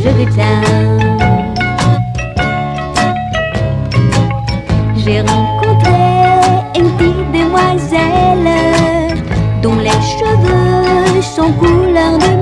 Georgetown. J'ai rencontré une petite demoiselle dont les cheveux sont couleur de